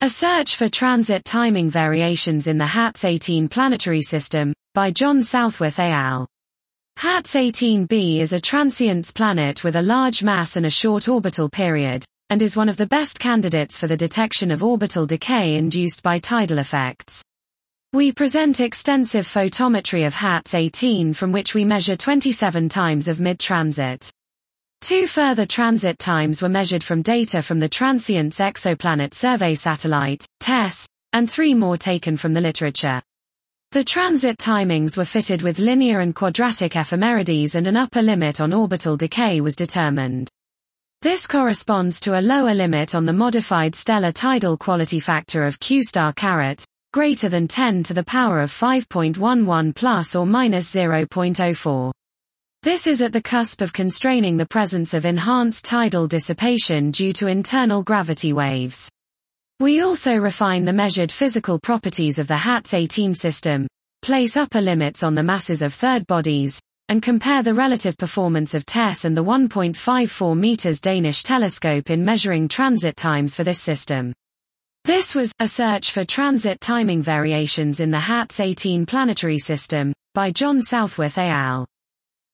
A Search for Transit Timing Variations in the HATS-18 Planetary System, by John Southworth et al. HATS-18b is a transients planet with a large mass and a short orbital period, and is one of the best candidates for the detection of orbital decay induced by tidal effects. We present extensive photometry of HATS-18 from which we measure 27 times of mid-transit. 2 further transit times were measured from data from the Transients Exoplanet Survey Satellite, TESS, and 3 more taken from the literature. The transit timings were fitted with linear and quadratic ephemerides, and an upper limit on orbital decay was determined. This corresponds to a lower limit on the modified stellar tidal quality factor of Q* greater than 10 to the power of 5.11 plus or minus 0.04. This is at the cusp of constraining the presence of enhanced tidal dissipation due to internal gravity waves. We also refine the measured physical properties of the HATS-18 system, place upper limits on the masses of third bodies, and compare the relative performance of TESS and the 1.54 meters Danish telescope in measuring transit times for this system. This was A Search for Transit Timing Variations in the HATS-18 Planetary System, by John Southworth et al.